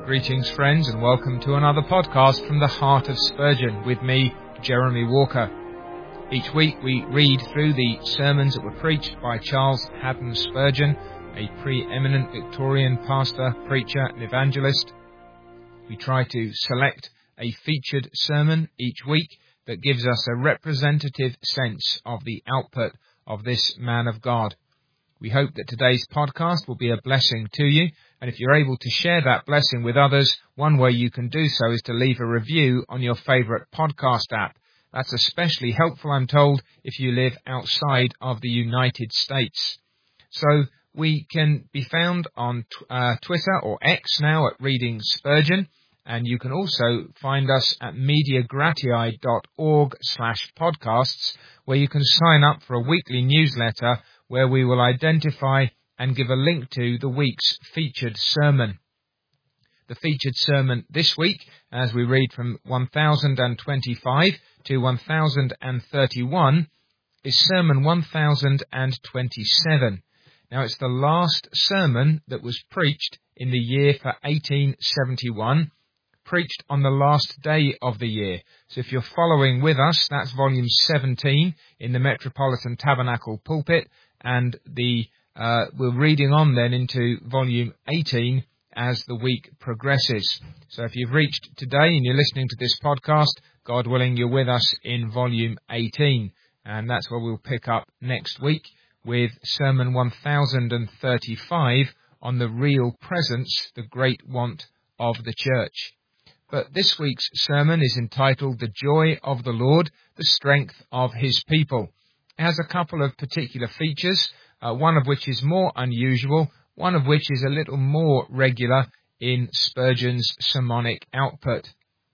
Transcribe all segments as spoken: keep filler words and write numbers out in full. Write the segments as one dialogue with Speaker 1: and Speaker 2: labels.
Speaker 1: Greetings, friends, and welcome to another podcast from the Heart of Spurgeon with me, Jeremy Walker. Each week we read through the sermons that were preached by Charles Haddon Spurgeon, a pre-eminent Victorian pastor, preacher and evangelist. We try to select a featured sermon each week that gives us a representative sense of the output of this man of God. We hope that today's podcast will be a blessing to you, and if you're able to share that blessing with others, one way you can do so is to leave a review on your favourite podcast app. That's especially helpful, I'm told, if you live outside of the United States. So we can be found on uh, Twitter or X now at Reading Spurgeon, and you can also find us at mediagratiae.org slash podcasts, where you can sign up for a weekly newsletter where we will identify and give a link to the week's featured sermon. The featured sermon this week, as we read from one thousand twenty-five to one thousand thirty-one, is Sermon one thousand twenty-seven. Now, it's the last sermon that was preached in the year for eighteen seventy-one, preached on the last day of the year. So if you're following with us, that's volume seventeen in the Metropolitan Tabernacle pulpit, and the uh, we're reading on then into volume eighteen as the week progresses. So if you've reached today and you're listening to this podcast, God willing, you're with us in volume eighteen, and that's where we'll pick up next week with Sermon one thousand thirty-five on the real presence, the great want of the church. But this week's sermon is entitled The Joy of the Lord, the Strength of His People. It has a couple of particular features, uh, one of which is more unusual, one of which is a little more regular in Spurgeon's sermonic output.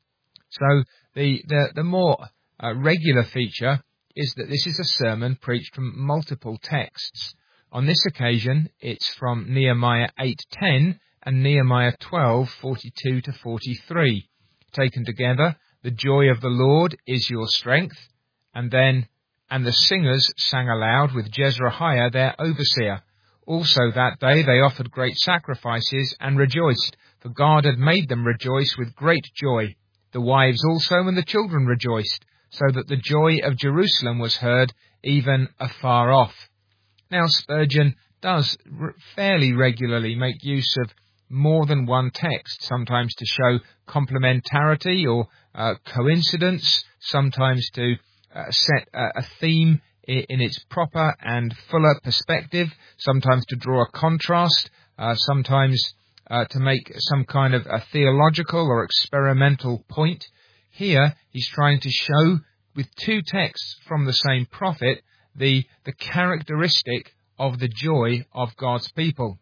Speaker 1: So the, the, the more uh, regular feature is that this is a sermon preached from multiple texts. On this occasion, it's from Nehemiah eight ten and Nehemiah twelve forty-two to forty-three. Taken together, the joy of the Lord is your strength, and then, and the singers sang aloud with Jezrahiah their overseer. Also that day they offered great sacrifices and rejoiced, for God had made them rejoice with great joy. The wives also and the children rejoiced, so that the joy of Jerusalem was heard even afar off. Now Spurgeon does r- fairly regularly make use of more than one text, sometimes to show complementarity or uh, coincidence, sometimes to uh, set a, a theme in, in its proper and fuller perspective, sometimes to draw a contrast, uh, sometimes uh, to make some kind of a theological or experimental point. Here he's trying to show, with two texts from the same prophet, the, the characteristic of the joy of God's people.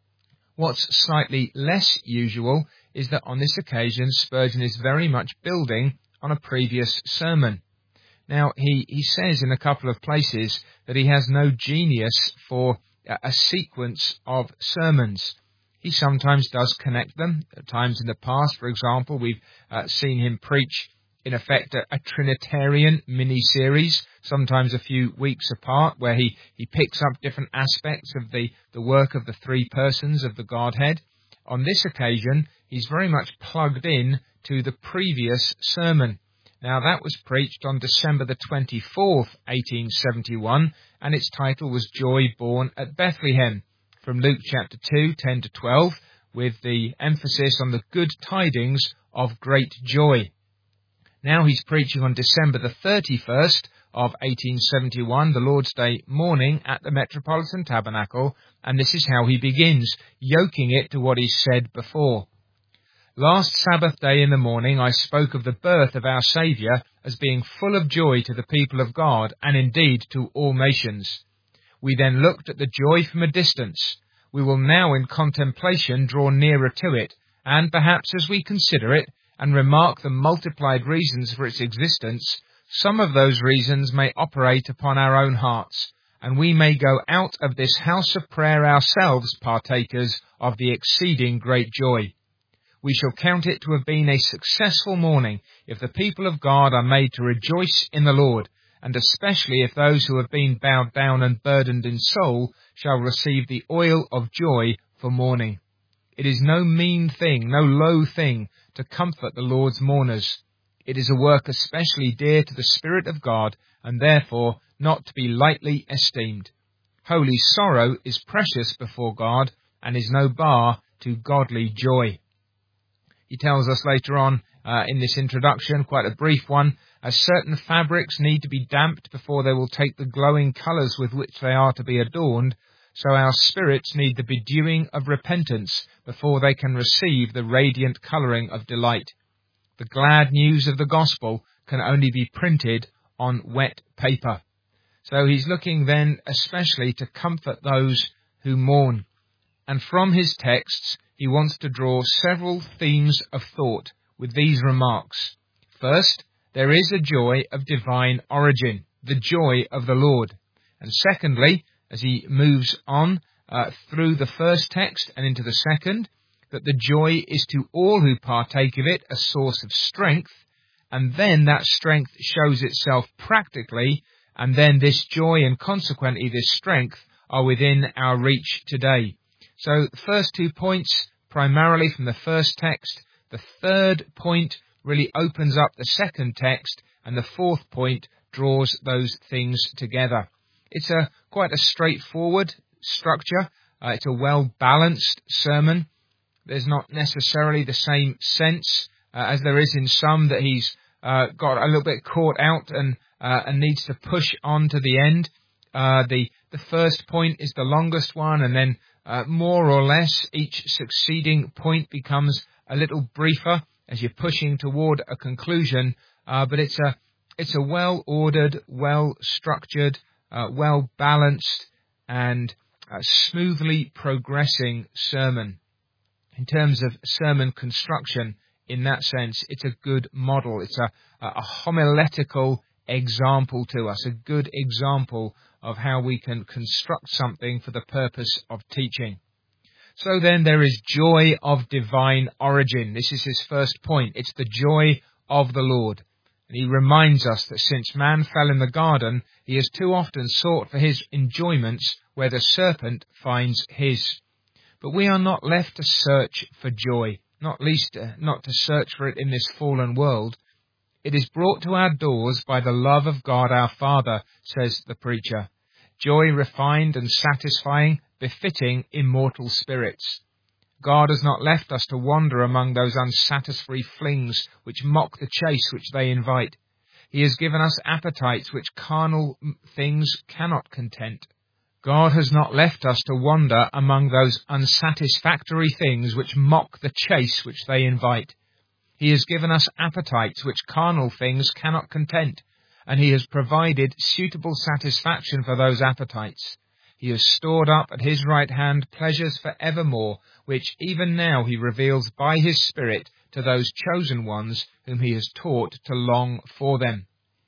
Speaker 1: What's slightly less usual is that on this occasion Spurgeon is very much building on a previous sermon. Now, he, he says in a couple of places that he has no genius for a, a sequence of sermons. He sometimes does connect them. At times in the past, for example, we've uh, seen him preach, in effect, a, a Trinitarian mini-series, sometimes a few weeks apart, where he, he picks up different aspects of the, the work of the three persons of the Godhead. On this occasion, he's very much plugged in to the previous sermon. Now, that was preached on December the twenty-fourth, eighteen seventy-one, and its title was Joy Born at Bethlehem, from Luke chapter two, ten to twelve, with the emphasis on the good tidings of great joy. Now he's preaching on December the thirty-first of eighteen seventy-one, the Lord's Day morning at the Metropolitan Tabernacle, and this is how he begins, yoking it to what he's said before. Last Sabbath day in the morning I spoke of the birth of our Saviour as being full of joy to the people of God, and indeed to all nations. We then looked at the joy from a distance. We will now in contemplation draw nearer to it, and perhaps as we consider it, and remark the multiplied reasons for its existence, some of those reasons may operate upon our own hearts, and we may go out of this house of prayer ourselves partakers of the exceeding great joy. We shall count it to have been a successful morning if the people of God are made to rejoice in the Lord, and especially if those who have been bowed down and burdened in soul shall receive the oil of joy for mourning. It is no mean thing, no low thing, to comfort the Lord's mourners. It is a work especially dear to the Spirit of God, and therefore not to be lightly esteemed. Holy sorrow is precious before God, and is no bar to godly joy. He tells us later on uh, in this introduction, quite a brief one, as certain fabrics need to be damped before they will take the glowing colours with which they are to be adorned, so our spirits need the bedewing of repentance before they can receive the radiant colouring of delight. The glad news of the gospel can only be printed on wet paper. So he's looking then especially to comfort those who mourn. And from his texts, he wants to draw several themes of thought with these remarks. First, there is a joy of divine origin, the joy of the Lord. And secondly, as he moves on uh, through the first text and into the second, that the joy is to all who partake of it a source of strength, and then that strength shows itself practically, and then this joy and consequently this strength are within our reach today. So the first two points, primarily from the first text. The third point really opens up the second text, and the fourth point draws those things together. It's a quite a straightforward structure. Uh, it's a well-balanced sermon. There's not necessarily the same sense uh, as there is in some that he's uh, got a little bit caught out and uh, and needs to push on to the end. Uh, the the first point is the longest one, and then uh, more or less each succeeding point becomes a little briefer as you're pushing toward a conclusion. Uh, but it's a it's a well-ordered, well-structured, uh, well-balanced, and uh, smoothly progressing sermon. In terms of sermon construction, in that sense, it's a good model. It's a, a homiletical example to us, a good example of how we can construct something for the purpose of teaching. So then there is joy of divine origin. This is his first point. It's the joy of the Lord. And he reminds us that since man fell in the garden, he has too often sought for his enjoyments where the serpent finds his. But we are not left to search for joy, not least uh, not to search for it in this fallen world. It is brought to our doors by the love of God our Father, says the preacher. Joy refined and satisfying, befitting immortal spirits. God has not left us to wander among those unsatisfactory flings which mock the chase which they invite. He has given us appetites which carnal things cannot content. God has not left us to wander among those unsatisfactory things which mock the chase which they invite. He has given us appetites which carnal things cannot content, and he has provided suitable satisfaction for those appetites. He has stored up at his right hand pleasures for evermore, which even now he reveals by his Spirit to those chosen ones whom he has taught to long for them.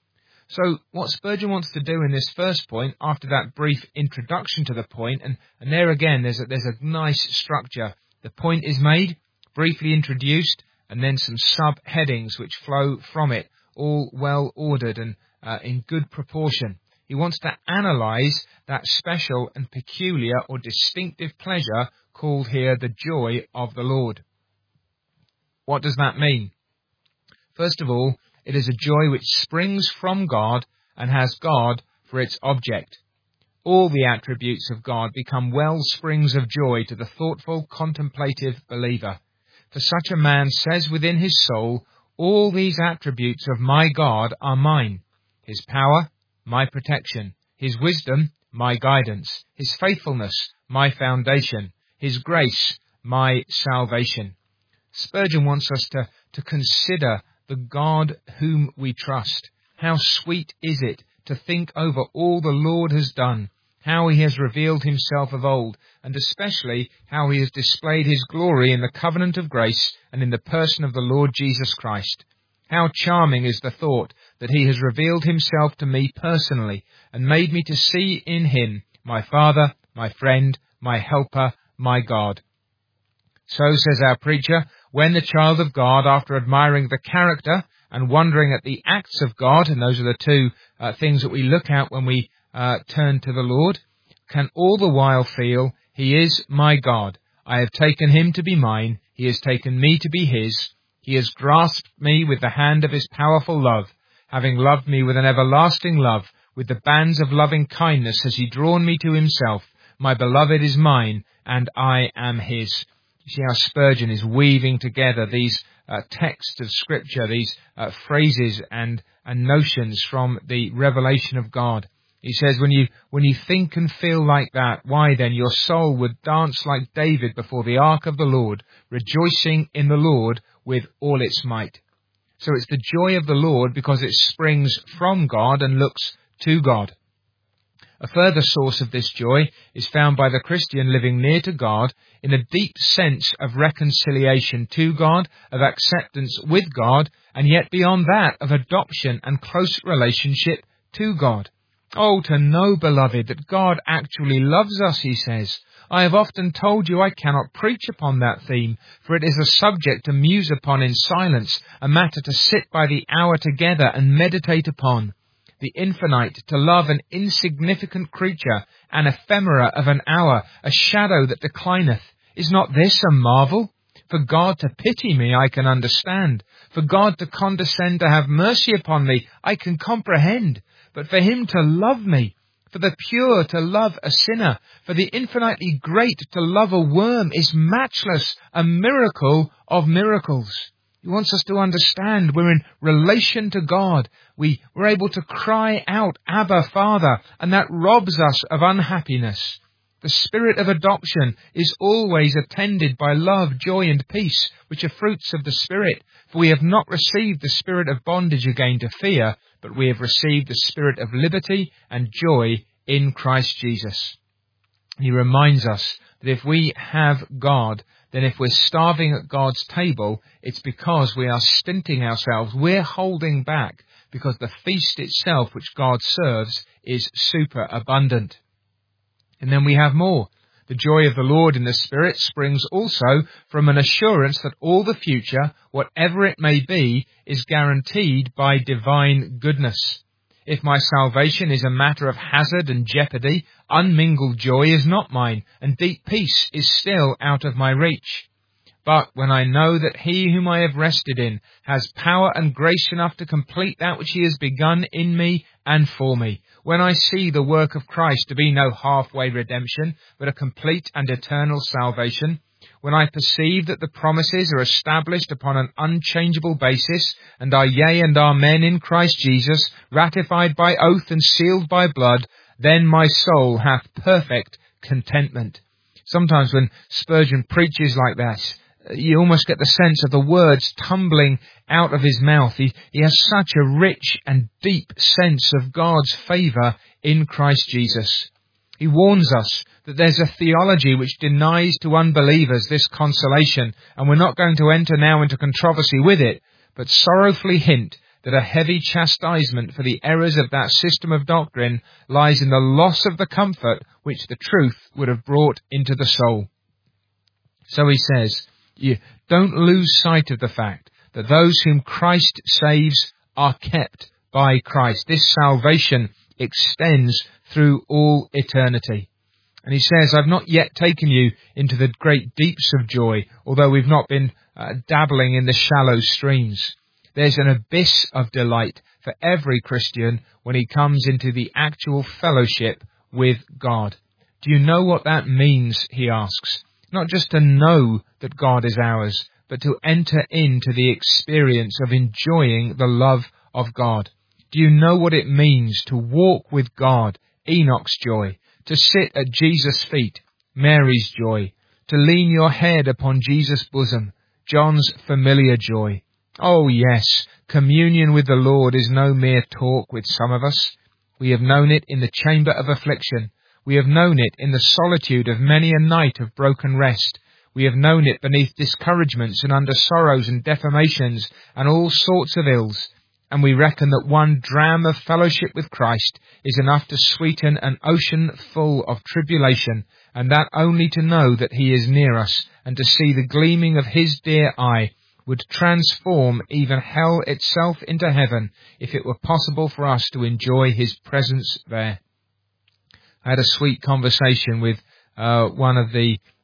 Speaker 1: So what Spurgeon wants to do in this first point, after that brief introduction to the point, and, and there again there's a, there's a nice structure. The point is made, briefly introduced, and then some subheadings which flow from it, all well ordered and uh, in good proportion. He wants to analyse that special and peculiar or distinctive pleasure called here the joy of the Lord. What does that mean? First of all, it is a joy which springs from God and has God for its object. All the attributes of God become well springs of joy to the thoughtful, contemplative believer. For such a man says within his soul, all these attributes of my God are mine. His power, my protection. His wisdom, my guidance. His faithfulness, my foundation. His grace, my salvation. Spurgeon wants us to, to consider the God whom we trust. How sweet is it to think over all the Lord has done, how he has revealed himself of old, and especially how he has displayed his glory in the covenant of grace and in the person of the Lord Jesus Christ. How charming is the thought that he has revealed himself to me personally and made me to see in him my Father, my friend, my helper, my God. So, says our preacher, when the child of God, after admiring the character and wondering at the acts of God, and those are the two uh, things that we look at when we uh, turn to the Lord, can all the while feel, he is my God. I have taken him to be mine. He has taken me to be his. He has grasped me with the hand of his powerful love. Having loved me with an everlasting love, with the bands of loving kindness has he drawn me to himself. My beloved is mine, and I am his. You see how Spurgeon is weaving together these uh, texts of Scripture, these uh, phrases and, and notions from the revelation of God. He says, when you when you think and feel like that, why then your soul would dance like David before the ark of the Lord, rejoicing in the Lord with all its might. So it's the joy of the Lord because it springs from God and looks to God. A further source of this joy is found by the Christian living near to God in a deep sense of reconciliation to God, of acceptance with God, and yet beyond that of adoption and close relationship to God. Oh, to know, beloved, that God actually loves us, he says. I have often told you I cannot preach upon that theme, for it is a subject to muse upon in silence, a matter to sit by the hour together and meditate upon. The infinite, to love an insignificant creature, an ephemera of an hour, a shadow that declineth. Is not this a marvel? For God to pity me, I can understand. For God to condescend to have mercy upon me, I can comprehend. But for him to love me, for the pure to love a sinner, for the infinitely great to love a worm is matchless, a miracle of miracles. He wants us to understand we're in relation to God. We, we're able to cry out, Abba, Father, and that robs us of unhappiness. The spirit of adoption is always attended by love, joy, and peace, which are fruits of the Spirit. For we have not received the spirit of bondage again to fear, but we have received the spirit of liberty and joy in Christ Jesus. He reminds us that if we have God, then if we're starving at God's table, it's because we are stinting ourselves. We're holding back because the feast itself, which God serves, is super abundant. And then we have more. The joy of the Lord in the Spirit springs also from an assurance that all the future, whatever it may be, is guaranteed by divine goodness. If my salvation is a matter of hazard and jeopardy, unmingled joy is not mine, and deep peace is still out of my reach. But when I know that he whom I have rested in has power and grace enough to complete that which he has begun in me and for me, when I see the work of Christ to be no halfway redemption, but a complete and eternal salvation, when I perceive that the promises are established upon an unchangeable basis, and are yea and amen in Christ Jesus, ratified by oath and sealed by blood, then my soul hath perfect contentment. Sometimes when Spurgeon preaches like that, you almost get the sense of the words tumbling out of his mouth. He, he has such a rich and deep sense of God's favour in Christ Jesus. He warns us that there's a theology which denies to unbelievers this consolation, and we're not going to enter now into controversy with it, but sorrowfully hint that a heavy chastisement for the errors of that system of doctrine lies in the loss of the comfort which the truth would have brought into the soul. So he says, you don't lose sight of the fact that those whom Christ saves are kept by Christ. This salvation extends through all eternity. And he says, I've not yet taken you into the great deeps of joy, although we've not been uh, dabbling in the shallow streams. There's an abyss of delight for every Christian when he comes into the actual fellowship with God. Do you know what that means, he asks? Not just to know that God is ours, but to enter into the experience of enjoying the love of God. Do you know what it means to walk with God, Enoch's joy, to sit at Jesus' feet, Mary's joy, to lean your head upon Jesus' bosom, John's familiar joy? Oh yes, communion with the Lord is no mere talk with some of us. We have known it in the chamber of affliction. We have known it in the solitude of many a night of broken rest. We have known it beneath discouragements and under sorrows and defamations and all sorts of ills. And we reckon that one dram of fellowship with Christ is enough to sweeten an ocean full of tribulation, and that only to know that he is near us and to see the gleaming of his dear eye would transform even hell itself into heaven if it were possible for us to enjoy his presence there. I had a sweet conversation with uh, one of the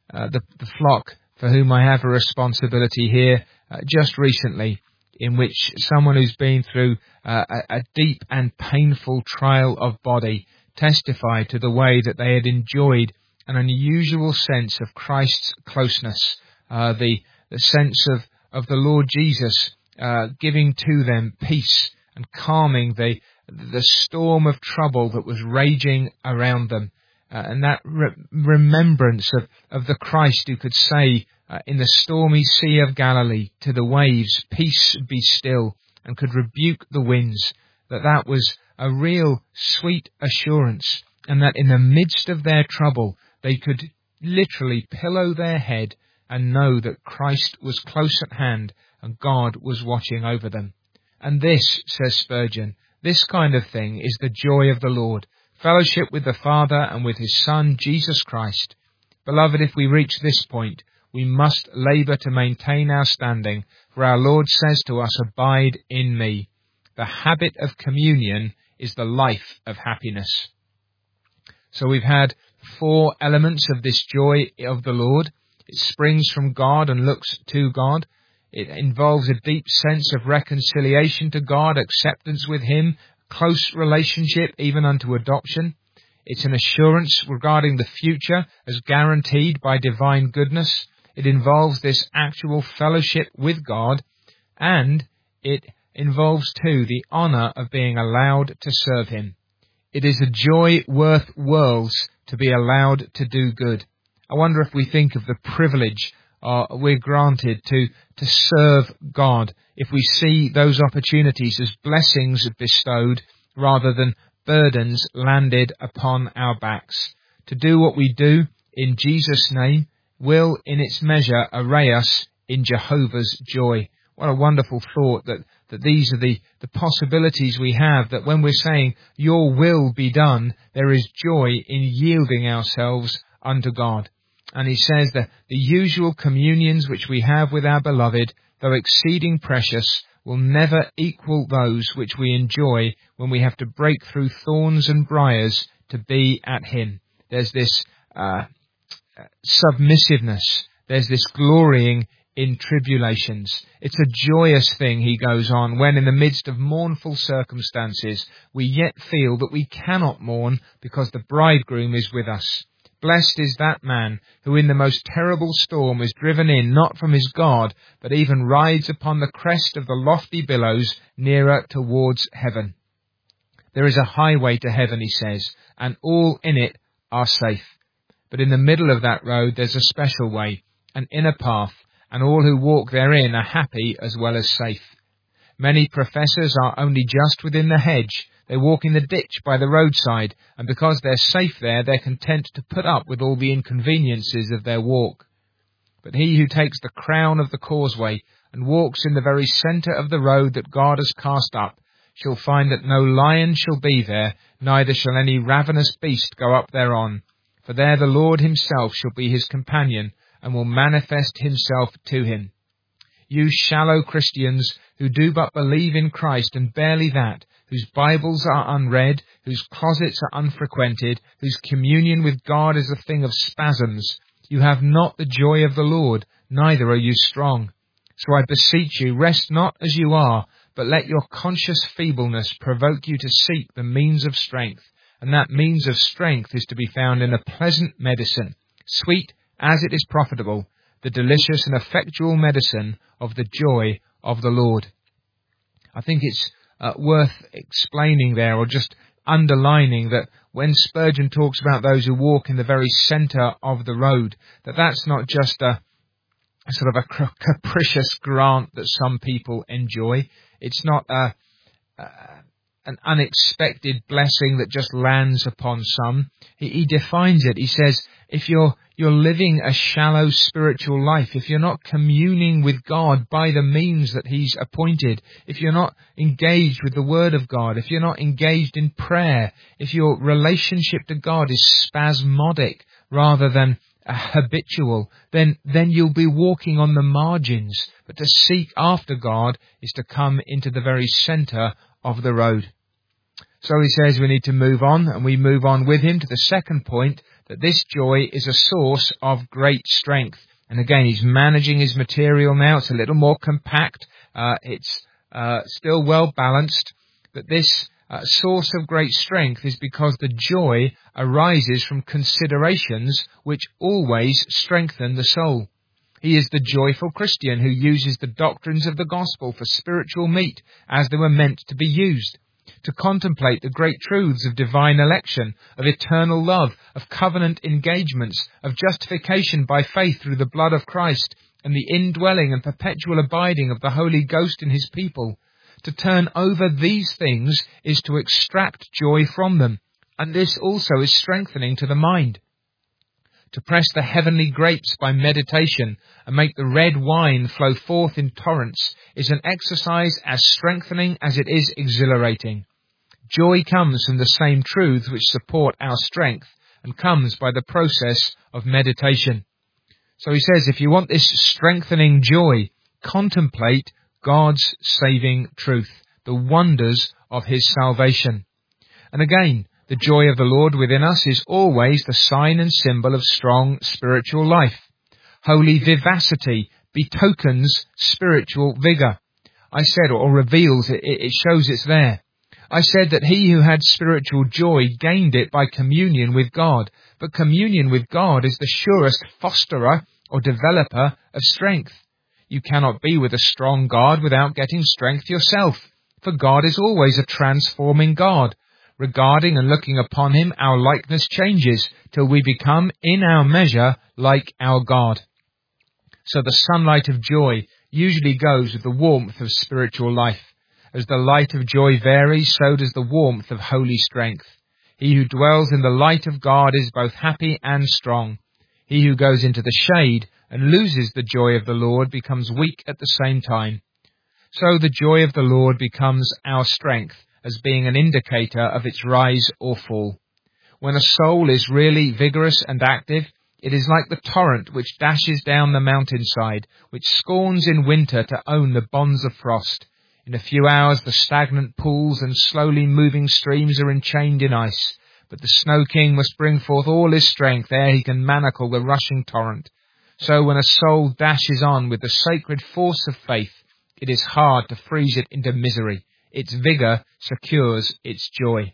Speaker 1: uh, the, the flock for whom I have a responsibility here uh, just recently, in which someone who's been through uh, a, a deep and painful trial of body testified to the way that they had enjoyed an unusual sense of Christ's closeness, uh, the, the sense of, of the Lord Jesus uh, giving to them peace and calming the, the storm of trouble that was raging around them. Uh, and that re- remembrance of, of the Christ who could say uh, in the stormy Sea of Galilee to the waves, peace be still, and could rebuke the winds, that that was a real sweet assurance, and that in the midst of their trouble they could literally pillow their head and know that Christ was close at hand and God was watching over them. And this, says Spurgeon, this kind of thing is the joy of the Lord, fellowship with the Father and with his Son, Jesus Christ. Beloved, if we reach this point, we must labour to maintain our standing, for our Lord says to us, abide in me. The habit of communion is the life of happiness. So we've had four elements of this joy of the Lord. It springs from God and looks to God. It involves a deep sense of reconciliation to God, acceptance with him, close relationship even unto adoption. It's an assurance regarding the future as guaranteed by divine goodness. It involves this actual fellowship with God, and it involves too the honour of being allowed to serve him. It is a joy worth worlds to be allowed to do good. I wonder if we think of the privilege uh, we're granted to, to serve God, if we see those opportunities as blessings bestowed rather than burdens landed upon our backs. To do what we do in Jesus' name will in its measure array us in Jehovah's joy. What a wonderful thought that, that these are the, the possibilities we have, that when we're saying, your will be done, there is joy in yielding ourselves unto God. And he says that the usual communions which we have with our beloved, though exceeding precious, will never equal those which we enjoy when we have to break through thorns and briars to be at him. There's this uh, submissiveness. There's this glorying in tribulations. It's a joyous thing, he goes on, when in the midst of mournful circumstances we yet feel that we cannot mourn because the bridegroom is with us. Blessed is that man who in the most terrible storm is driven in, not from his God, but even rides upon the crest of the lofty billows nearer towards heaven. There is a highway to heaven, he says, and all in it are safe. But in the middle of that road there's a special way, an inner path, and all who walk therein are happy as well as safe. Many professors are only just within the hedge. They walk in the ditch by the roadside, and because they're safe there, they're content to put up with all the inconveniences of their walk. But he who takes the crown of the causeway and walks in the very centre of the road that God has cast up, shall find that no lion shall be there, neither shall any ravenous beast go up thereon. For there the Lord himself shall be his companion, and will manifest himself to him. You shallow Christians, who do but believe in Christ, and barely that, whose Bibles are unread, whose closets are unfrequented, whose communion with God is a thing of spasms, you have not the joy of the Lord, neither are you strong. So I beseech you, rest not as you are, but let your conscious feebleness provoke you to seek the means of strength, and that means of strength is to be found in a pleasant medicine, sweet as it is profitable, the delicious and effectual medicine of the joy of the Lord. I think it's uh, worth explaining there, or just underlining, that when Spurgeon talks about those who walk in the very centre of the road, that that's not just a, a sort of a capricious grant that some people enjoy. It's not a, a an unexpected blessing that just lands upon some. He, he defines it. He says, if you're you're living a shallow spiritual life, if you're not communing with God by the means that he's appointed, if you're not engaged with the Word of God, if you're not engaged in prayer, if your relationship to God is spasmodic rather than uh, habitual, then, then you'll be walking on the margins. But to seek after God is to come into the very centre of the road. So he says we need to move on, and we move on with him to the second point, that this joy is a source of great strength. And again, he's managing his material now. It's a little more compact. Uh, it's uh, still well balanced. But this uh, source of great strength is because the joy arises from considerations which always strengthen the soul. He is the joyful Christian who uses the doctrines of the gospel for spiritual meat as they were meant to be used, to contemplate the great truths of divine election, of eternal love, of covenant engagements, of justification by faith through the blood of Christ, and the indwelling and perpetual abiding of the Holy Ghost in his people. To turn over these things is to extract joy from them, and this also is strengthening to the mind. To press the heavenly grapes by meditation and make the red wine flow forth in torrents is an exercise as strengthening as it is exhilarating. Joy comes from the same truths which support our strength and comes by the process of meditation. So he says, if you want this strengthening joy, contemplate God's saving truth, the wonders of his salvation. And again, the joy of the Lord within us is always the sign and symbol of strong spiritual life. Holy vivacity betokens spiritual vigour. I said, or reveals it, it shows it's there. I said that he who had spiritual joy gained it by communion with God, but communion with God is the surest fosterer or developer of strength. You cannot be with a strong God without getting strength yourself, for God is always a transforming God. Regarding and looking upon him, our likeness changes till we become, in our measure, like our God. So the sunlight of joy usually goes with the warmth of spiritual life. As the light of joy varies, so does the warmth of holy strength. He who dwells in the light of God is both happy and strong. He who goes into the shade and loses the joy of the Lord becomes weak at the same time. So the joy of the Lord becomes our strength, as being an indicator of its rise or fall. When a soul is really vigorous and active, it is like the torrent which dashes down the mountainside, which scorns in winter to own the bonds of frost. In a few hours the stagnant pools and slowly moving streams are enchained in ice, but the Snow King must bring forth all his strength ere he can manacle the rushing torrent. So when a soul dashes on with the sacred force of faith, it is hard to freeze it into misery. Its vigour secures its joy.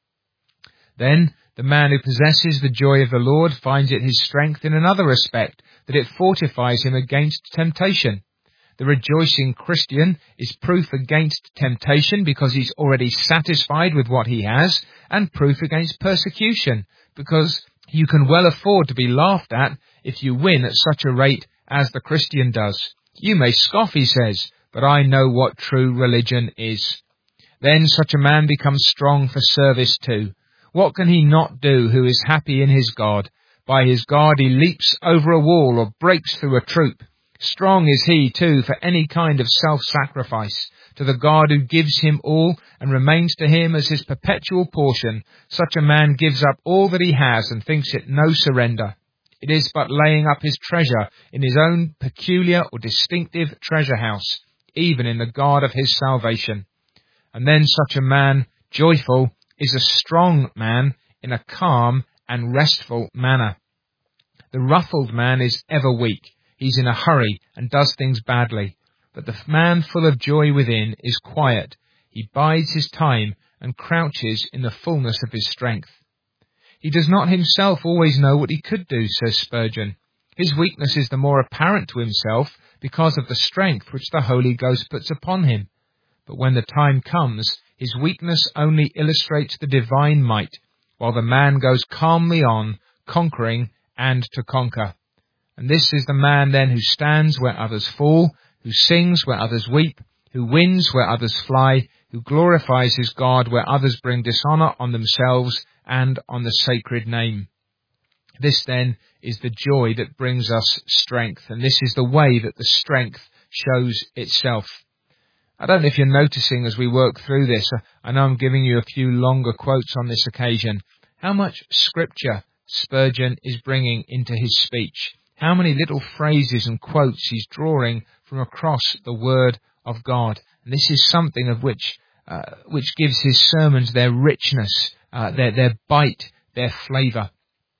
Speaker 1: Then the man who possesses the joy of the Lord finds it his strength in another respect, that it fortifies him against temptation. The rejoicing Christian is proof against temptation because he's already satisfied with what he has, and proof against persecution because you can well afford to be laughed at if you win at such a rate as the Christian does. You may scoff, he says, but I know what true religion is. Then such a man becomes strong for service too. What can he not do who is happy in his God? By his God he leaps over a wall or breaks through a troop. Strong is he too for any kind of self-sacrifice. To the God who gives him all and remains to him as his perpetual portion, such a man gives up all that he has and thinks it no surrender. It is but laying up his treasure in his own peculiar or distinctive treasure house, even in the God of his salvation. And then such a man, joyful, is a strong man in a calm and restful manner. The ruffled man is ever weak. He's in a hurry and does things badly. But the man full of joy within is quiet. He bides his time and crouches in the fullness of his strength. He does not himself always know what he could do, says Spurgeon. His weakness is the more apparent to himself because of the strength which the Holy Ghost puts upon him. But when the time comes, his weakness only illustrates the divine might, while the man goes calmly on, conquering and to conquer. And this is the man then who stands where others fall, who sings where others weep, who wins where others fly, who glorifies his God where others bring dishonour on themselves and on the sacred name. This then is the joy that brings us strength, and this is the way that the strength shows itself. I don't know if you're noticing as we work through this, I know I'm giving you a few longer quotes on this occasion, how much scripture Spurgeon is bringing into his speech, how many little phrases and quotes he's drawing from across the Word of God. And this is something of which uh, which gives his sermons their richness, uh, their, their bite, their flavour.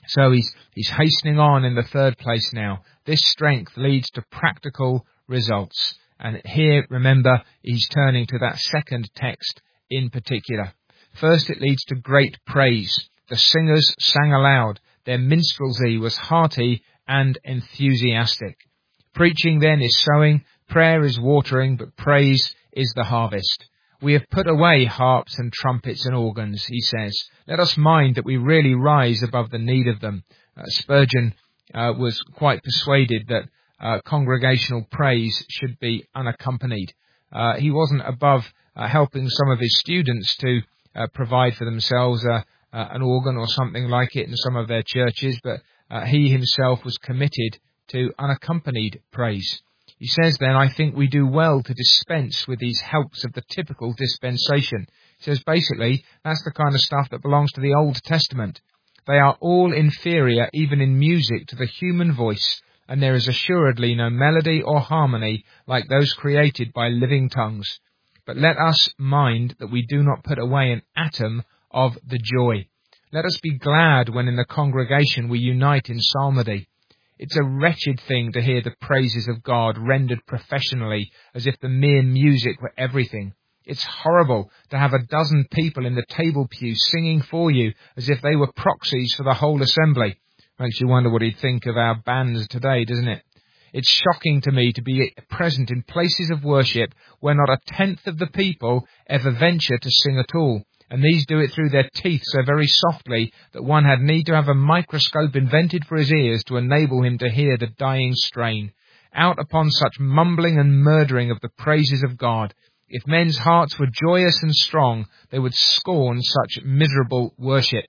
Speaker 1: So he's, he's hastening on in the third place now. This strength leads to practical results. And here, remember, he's turning to that second text in particular. First, it leads to great praise. The singers sang aloud. Their minstrelsy was hearty and enthusiastic. Preaching then is sowing, prayer is watering, but praise is the harvest. We have put away harps and trumpets and organs, he says. Let us mind that we really rise above the need of them. Uh, Spurgeon uh, was quite persuaded that uh, congregational praise should be unaccompanied. Uh, he wasn't above uh, helping some of his students to uh, provide for themselves uh, uh, an organ or something like it in some of their churches, but uh, he himself was committed to unaccompanied praise. He says then, I think we do well to dispense with these helps of the typical dispensation. He says basically, that's the kind of stuff that belongs to the Old Testament. They are all inferior, even in music, to the human voice, and there is assuredly no melody or harmony like those created by living tongues. But let us mind that we do not put away an atom of the joy. Let us be glad when in the congregation we unite in psalmody. It's a wretched thing to hear the praises of God rendered professionally as if the mere music were everything. It's horrible to have a dozen people in the table pew singing for you as if they were proxies for the whole assembly. Makes you wonder what he'd think of our bands today, doesn't it? It's shocking to me to be present in places of worship where not a tenth of the people ever venture to sing at all. And these do it through their teeth so very softly that one had need to have a microscope invented for his ears to enable him to hear the dying strain. Out upon such mumbling and murdering of the praises of God. If men's hearts were joyous and strong, they would scorn such miserable worship.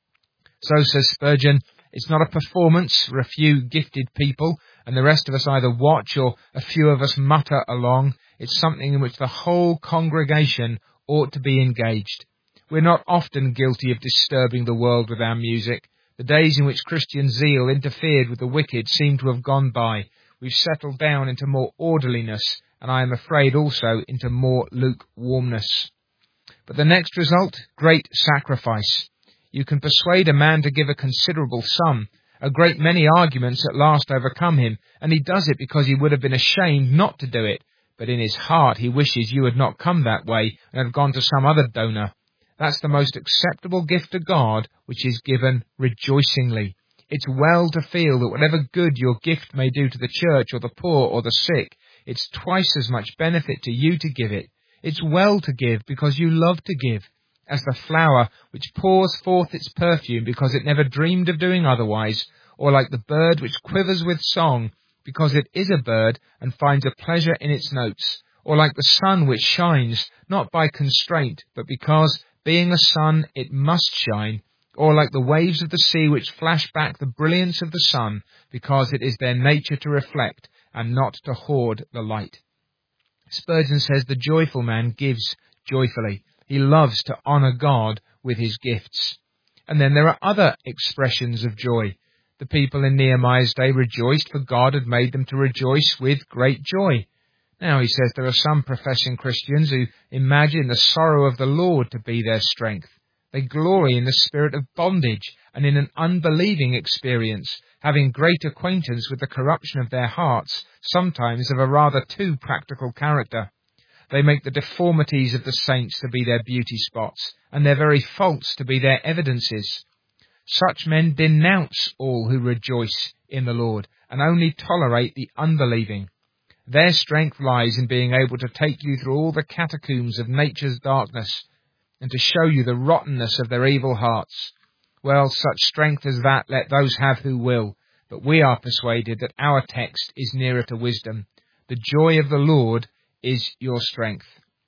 Speaker 1: So, says Spurgeon, it's not a performance for a few gifted people, and the rest of us either watch or a few of us mutter along. It's something in which the whole congregation ought to be engaged. We're not often guilty of disturbing the world with our music. The days in which Christian zeal interfered with the wicked seem to have gone by. We've settled down into more orderliness, and I am afraid also into more lukewarmness. But the next result, great sacrifice. You can persuade a man to give a considerable sum. A great many arguments at last overcome him, and he does it because he would have been ashamed not to do it. But in his heart he wishes you had not come that way and had gone to some other donor. That's the most acceptable gift to God, which is given rejoicingly. It's well to feel that whatever good your gift may do to the church or the poor or the sick, it's twice as much benefit to you to give it. It's well to give because you love to give, as the flower which pours forth its perfume because it never dreamed of doing otherwise, or like the bird which quivers with song because it is a bird and finds a pleasure in its notes, or like the sun which shines not by constraint, but because, being a sun, it must shine, or like the waves of the sea which flash back the brilliance of the sun, because it is their nature to reflect and not to hoard the light. Spurgeon says the joyful man gives joyfully. He loves to honour God with his gifts. And then there are other expressions of joy. The people in Nehemiah's day rejoiced, for God had made them to rejoice with great joy. Now, he says, there are some professing Christians who imagine the sorrow of the Lord to be their strength. They glory in the spirit of bondage and in an unbelieving experience, having great acquaintance with the corruption of their hearts, sometimes of a rather too practical character. They make the deformities of the saints to be their beauty spots, and their very faults to be their evidences. Such men denounce all who rejoice in the Lord, and only tolerate the unbelieving. Their strength lies in being able to take you through all the catacombs of nature's darkness, and to show you the rottenness of their evil hearts. Well, such strength as that let those have who will, but we are persuaded that our text is nearer to wisdom. The joy of the Lord is your strength.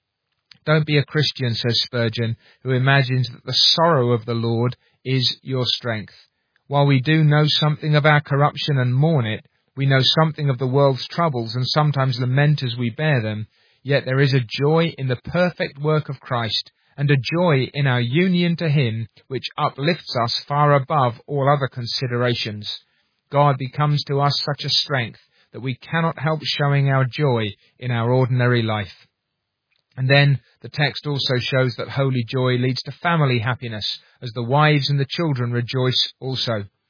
Speaker 1: Don't be a Christian, says Spurgeon, who imagines that the sorrow of the Lord is your strength. While we do know something of our corruption and mourn it, we know something of the world's troubles and sometimes lament as we bear them, yet there is a joy in the perfect work of Christ, and a joy in our union to him which uplifts us far above all other considerations. God becomes to us such a strength that we cannot help showing our joy in our ordinary life. And then the text also shows that holy joy leads to family happiness, as the wives and the children rejoice also.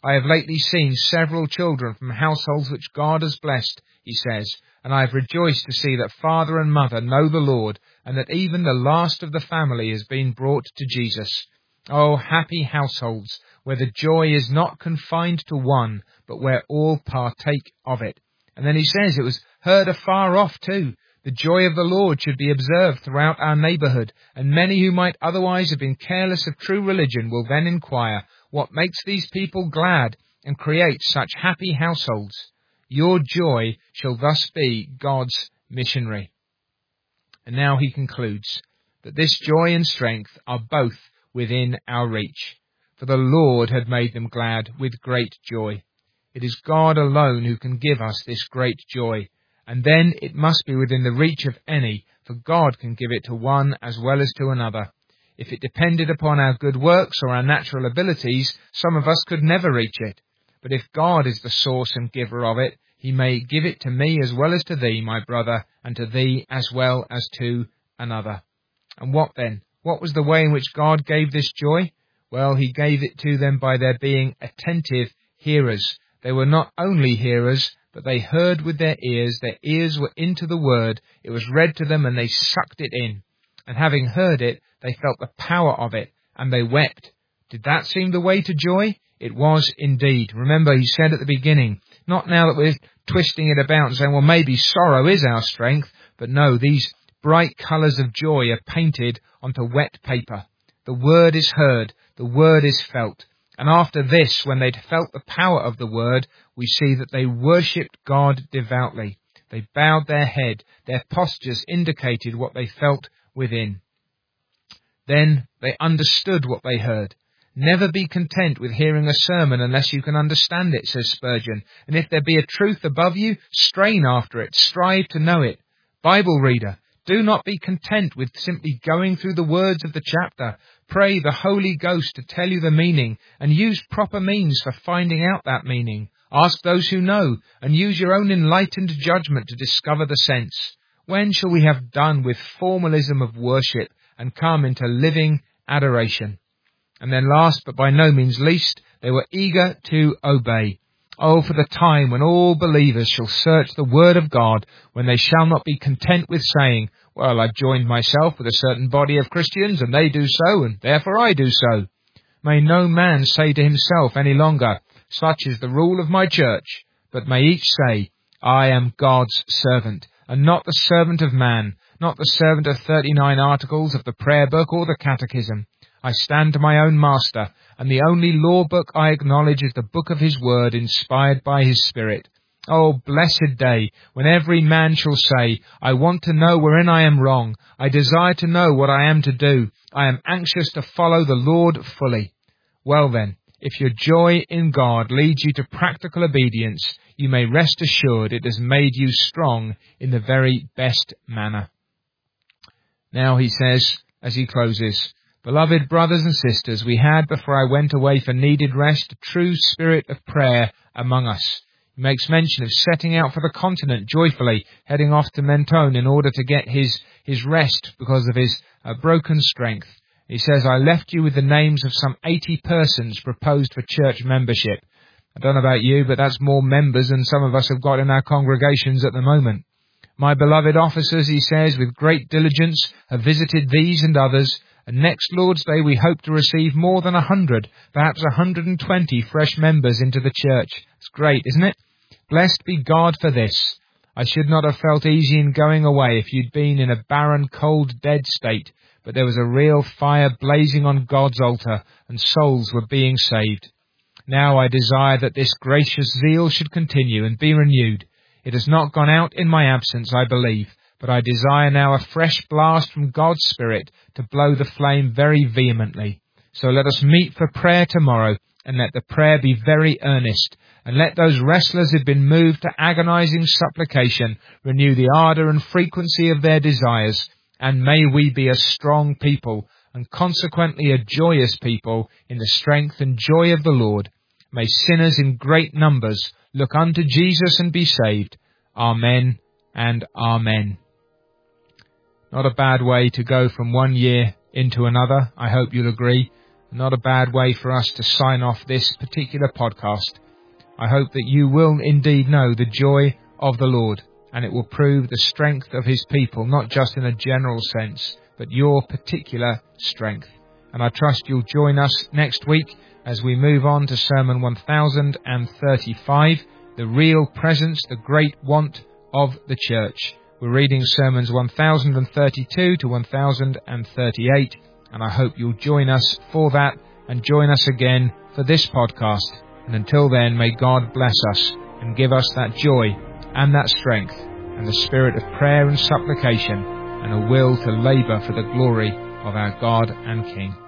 Speaker 1: I have lately seen several children from households which God has blessed, he says, and I have rejoiced to see that father and mother know the Lord, and that even the last of the family has been brought to Jesus. Oh, happy households, where the joy is not confined to one, but where all partake of it. And then he says it was heard afar off too. The joy of the Lord should be observed throughout our neighbourhood, and many who might otherwise have been careless of true religion will then inquire, what makes these people glad and create such happy households? Your joy shall thus be God's missionary. And now he concludes that this joy and strength are both within our reach. For the Lord had made them glad with great joy. It is God alone who can give us this great joy, and then it must be within the reach of any, for God can give it to one as well as to another. If it depended upon our good works or our natural abilities, some of us could never reach it. But if God is the source and giver of it, he may give it to me as well as to thee, my brother, and to thee as well as to another. And what then? What was the way in which God gave this joy? Well, he gave it to them by their being attentive hearers. They were not only hearers, but they heard with their ears. Their ears were into the word. It was read to them and they sucked it in. And having heard it, they felt the power of it, and they wept. Did that seem the way to joy? It was indeed. Remember, he said at the beginning, not now that we're twisting it about and saying, well, maybe sorrow is our strength, but no, these bright colours of joy are painted onto wet paper. The word is heard, the word is felt. And after this, when they'd felt the power of the word, we see that they worshipped God devoutly. They bowed their head. Their postures indicated what they felt within. Then they understood what they heard. Never be content with hearing a sermon unless you can understand it, says Spurgeon. And if there be a truth above you, strain after it, strive to know it. Bible reader, do not be content with simply going through the words of the chapter. Pray the Holy Ghost to tell you the meaning, and use proper means for finding out that meaning. Ask those who know, and use your own enlightened judgment to discover the sense. When shall we have done with formalism of worship and come into living adoration? And then last, but by no means least, they were eager to obey. Oh, for the time when all believers shall search the word of God, when they shall not be content with saying, well, I've joined myself with a certain body of Christians, and they do so, and therefore I do so. May no man say to himself any longer, such is the rule of my church, but may each say, I am God's servant, and not the servant of man, not the servant of thirty-nine articles of the prayer book or the catechism. I stand to my own master, and the only law book I acknowledge is the book of his word, inspired by his Spirit. Oh, blessed day, when every man shall say, I want to know wherein I am wrong. I desire to know what I am to do. I am anxious to follow the Lord fully. Well then, if your joy in God leads you to practical obedience, you may rest assured it has made you strong in the very best manner. Now he says, as he closes, Beloved brothers and sisters, we had, before I went away for needed rest, a true spirit of prayer among us. He makes mention of setting out for the continent joyfully, heading off to Mentone in order to get his, his rest because of his uh, broken strength. He says, I left you with the names of some eighty persons proposed for church membership. I don't know about you, but that's more members than some of us have got in our congregations at the moment. My beloved officers, he says, with great diligence have visited these and others, and next Lord's Day we hope to receive more than a hundred, perhaps a hundred and twenty fresh members into the church. It's great, isn't it? Blessed be God for this. I should not have felt easy in going away if you'd been in a barren, cold, dead state, but there was a real fire blazing on God's altar, and souls were being saved. Now I desire that this gracious zeal should continue and be renewed. It has not gone out in my absence, I believe, but I desire now a fresh blast from God's Spirit to blow the flame very vehemently. So let us meet for prayer tomorrow, and let the prayer be very earnest, and let those wrestlers who have been moved to agonizing supplication renew the ardour and frequency of their desires, and may we be a strong people, and consequently a joyous people in the strength and joy of the Lord. May sinners in great numbers look unto Jesus and be saved. Amen and amen. Not a bad way to go from one year into another, I hope you'll agree. not a bad way for us to sign off this particular podcast. I hope that you will indeed know the joy of the Lord, and it will prove the strength of his people, not just in a general sense, but your particular strength. And I trust you'll join us next week as we move on to Sermon one thousand thirty-five, the real presence, the great want of the church. We're reading Sermons one thousand thirty-two to one thousand thirty-eight, and I hope you'll join us for that and join us again for this podcast. And until then, may God bless us and give us that joy and that strength and the spirit of prayer and supplication and a will to labour for the glory of our God and King.